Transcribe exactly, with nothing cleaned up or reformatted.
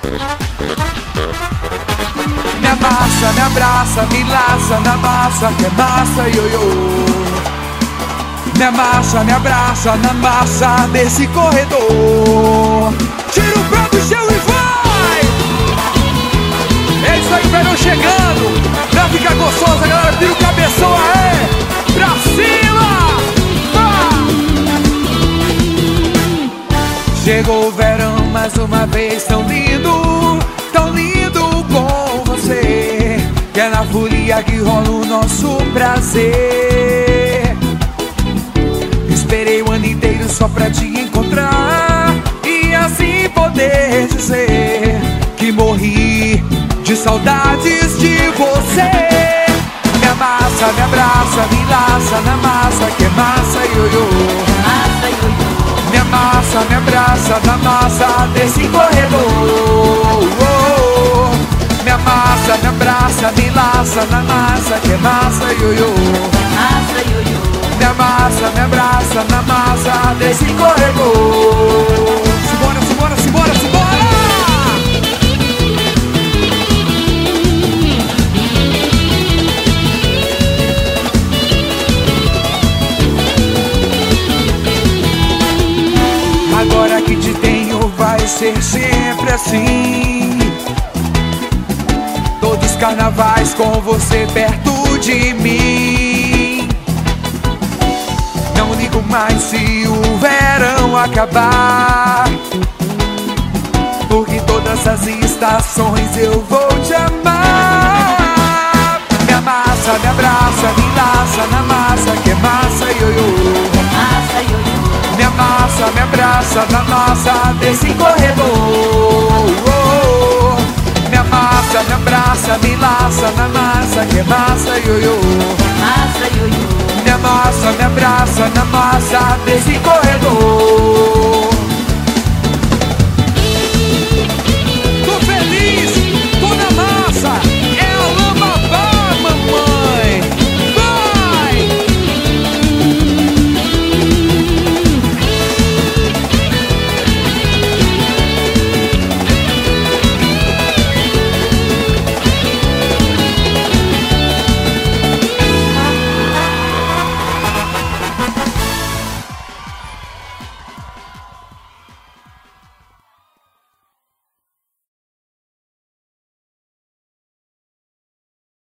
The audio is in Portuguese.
Me amassa, me abraça, me laça na massa, que é massa, ioiô. Me amassa, me abraça na massa desse corredor. Tira o pé do chão e vai! É isso aí, verão chegando. Pra ficar gostosa, galera, tira o cabeção, aê! Pra cima! Ah! Chegou o verão mais uma vez, tão lindo, tão lindo com você. Que é na folia que rola o nosso prazer. Esperei o ano inteiro só pra te encontrar e assim poder dizer que morri de saudades de você. Me amassa, me abraça, me laça na massa, que é massa, ioiô. Massa, ioiô. Me amassa, me abraça na massa desse corredor. Me amassa, me abraça, me laça na massa, que é massa, ioiô. Massa, ioiô. Me amassa, me abraça na massa desse corredor. Simbora, simbora, simbora, simbora! Agora que te tenho vai ser sempre assim. Todos os carnavais com você perto de mim. Não ligo mais se o verão acabar, porque todas as estações eu vou te amar. Me amassa, me abraça, me laça na massa, que é massa, ioiô. Massa, ioiô. Me amassa, me abraça na massa desse corredor. Me amassa, me abraça, me laça na massa, que é massa, ioiô. Massa, ioiô. Me amassa, me abraça na massa desse corredor.